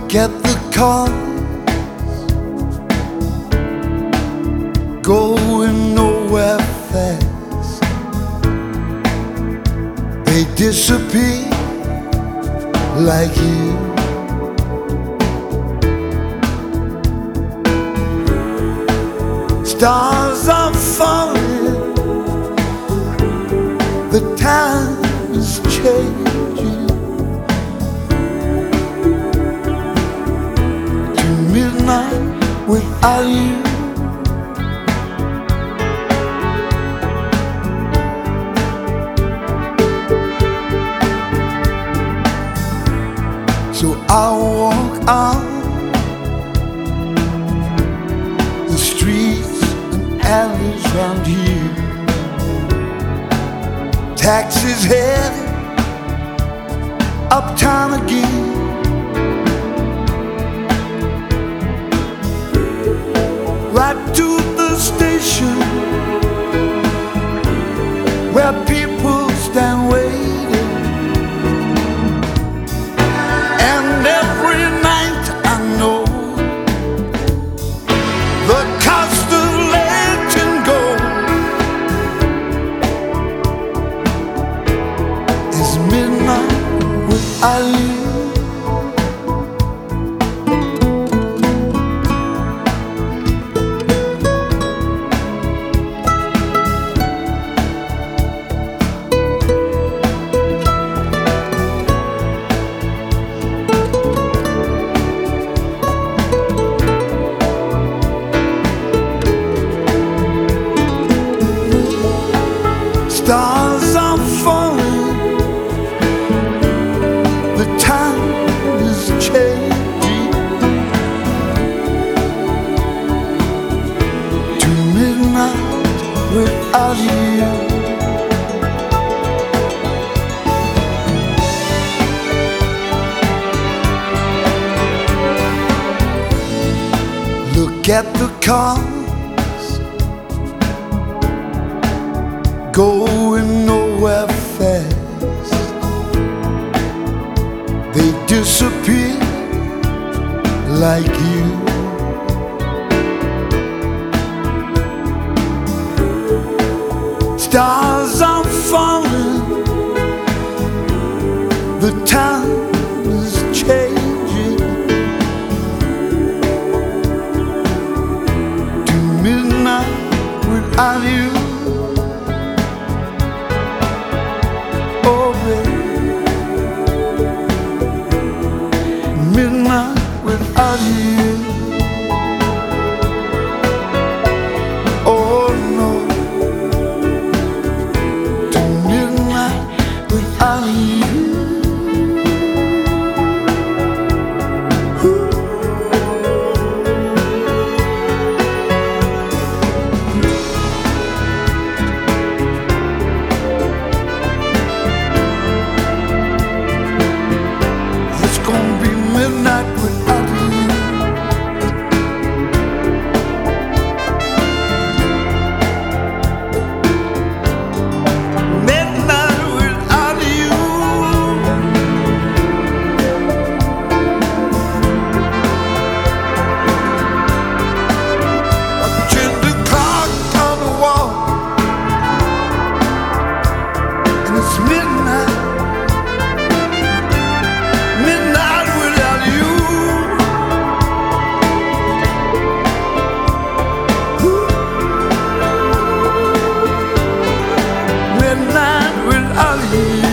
Look at the cars going nowhere fast. They disappear like you. Stars are falling, the time is changing. To midnight without you. So I'll walk on the streets and alleys round here. Taxis headed uptown again. Right to the station where people stand waiting. And every night I know the cost of letting go is midnight without you. Stars are falling, the time is changing. To midnight without you. Look at the cars going nowhere fast. They disappear like you. Stars are falling, the time is changing. To midnight without you. Midnight without you. Oh no. To midnight without you. It's gonna be midnight without you. Midnight without you. Watching the clock on the wall, and it's midnight. Midnight without you. Midnight without you.